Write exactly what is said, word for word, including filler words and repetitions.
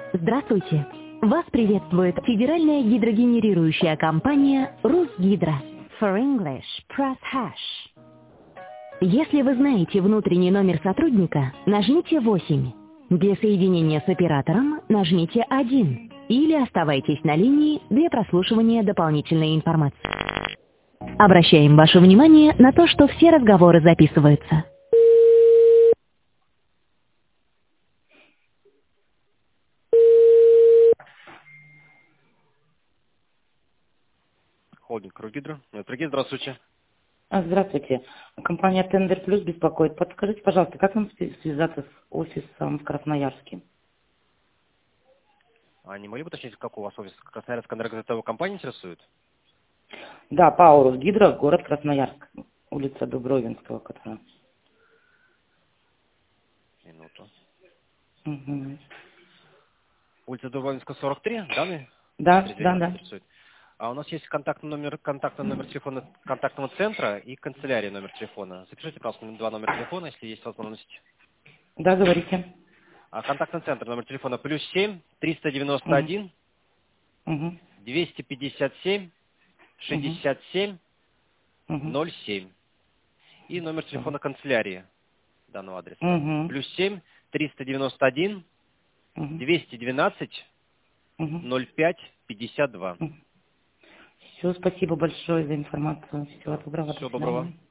Здравствуйте! Вас приветствует федеральная гидрогенерирующая компания «Русгидро». For English, press hash. Если вы знаете внутренний номер сотрудника, нажмите восемь. Для соединения с оператором нажмите один. Или оставайтесь на линии для прослушивания дополнительной информации. Обращаем ваше внимание на то, что все разговоры записываются. Холдинг Русгидро. Сергей, здравствуйте. А, Здравствуйте. Компания Тендер Плюс беспокоит. Подскажите, пожалуйста, как нам свя- связаться с офисом в Красноярске? А не могли бы уточнить, как у вас офис Красноярская энергосбытовая компания интересует? Да, ПАО «Русгидро», город Красноярск, улица Дубровинского, которая. Минуту. Мгм. Улица Дубровинская, сорок три, данные? Да, Адрес да, вас да. интересует. А у нас есть контактный номер, контактный номер телефона контактного центра и канцелярии номер телефона. Запишите, пожалуйста, два номера телефона, если есть возможность. Да, говорите. А контактный центр, номер телефона плюс семь, триста девяносто Угу. один, Угу. двести пятьдесят семь, Угу. шестьдесят семь, Угу. ноль семь. И номер Все. телефона канцелярии данного адреса. Угу. Плюс семь, триста девяносто один, Угу. двести двенадцать, Угу. ноль пять, пятьдесят два. Все, спасибо большое за информацию. Всего Да. доброго, до Всего доброго. свидания.